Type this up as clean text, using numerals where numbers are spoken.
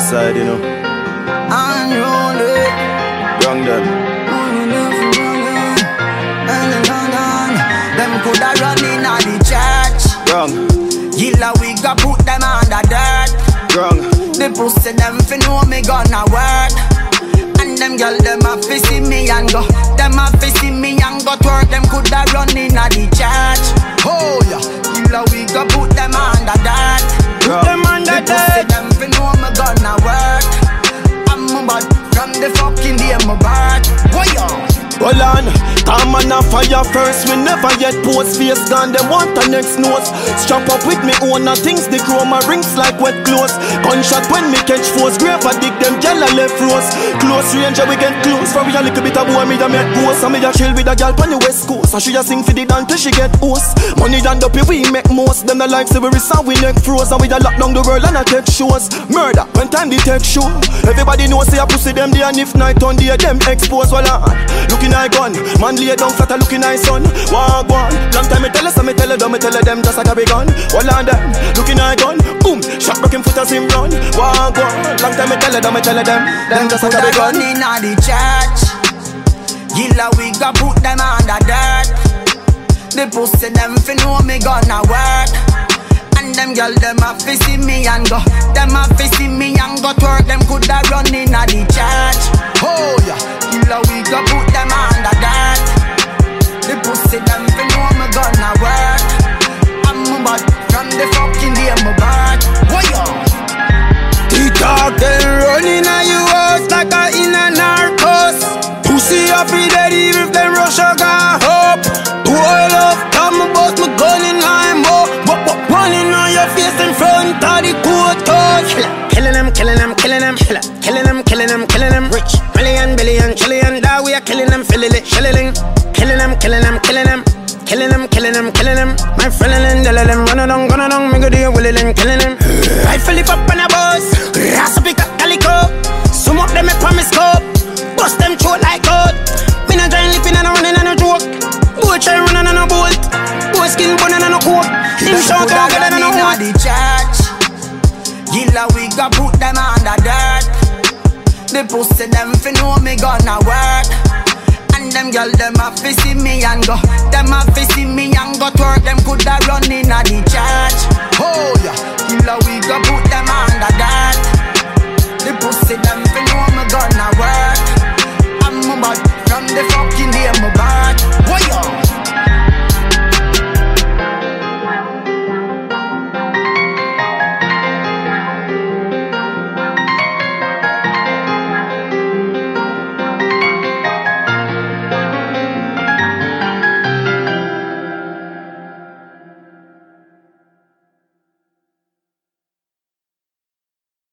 side, you know. Unruly. Young them. Them coulda run in a the church. Wrong. Gilla we go put them under dirt. Wrong. The pussy them fi know me gonna work. And them girl them a fi see me and go. Them a fi see me and go to work. Them coulda run in a the church. Oh yeah. Gilla we go put them under dirt. Put them under dirt. The pussy them fi know me gonna work. I'm bad from the fucking day my birth. Boy yo. Hold on, come on a fire first. We never yet post face gone. Them want the next nose. Strap up with me own things. The chroma rings like wet clothes. Gunshot when me catch force. Grave a dig them gel a left rose. Close range we get close. For we a little bit of boy me da make post. And me da chill with a gal on the west coast. And she a sing for the dance till she get host. Money done up we make most. Them the like say we resound we neck froze. And we da lock down the world and a take shows. Murder when time they take show. Everybody know say a pussy them day. And if night on day them expose. Well looking I gun, man lay down flat a looking I son. Walk one, long time me tell us, me tell them just like a big gun. All on them, looking I gun, boom, shot broken foot as him run. Walk one, long time me tell them just like a big gun. In a the church, Gilla we go put them under dirt. The pussy them fi know me gonna work. And them girl them a fi see me and go. Them a fi see me and go to work. Them coulda run in a the church. Oh yeah, Gilla we go put them under dirt. The pussy them fi know me gonna work. I'm bad from the fucking day my birth. Why yo? TikTok they running a you house like a in a narcos. Pussy up in dead if them rush a got hope. Boy love come about me gun in my mouth. Running on your face in front of the courthouse. Killing them, killing them, killing them, killing them, killing them, killing them. Rich, million, billion, trillion. That we are killing them, filling it, shilling. Killing them, killing them, killing them. Killing them, killing them, killing them. My friend and them running on, gonna on, me go do willing them, killing them. I fill it up on a bus, ras pick up calico. Some of them a promise scope, bust them throat like gold. Me not trying living and running and a joke. Boy try running and a bolt, boy skin burning and a coat. Him shout out and a what? The church, Gilla we go put them under dirt. The pussy them fi know me gonna work. And them girl them a fi see me and go. Them a fi see me and go to work. Them coulda run in a the church.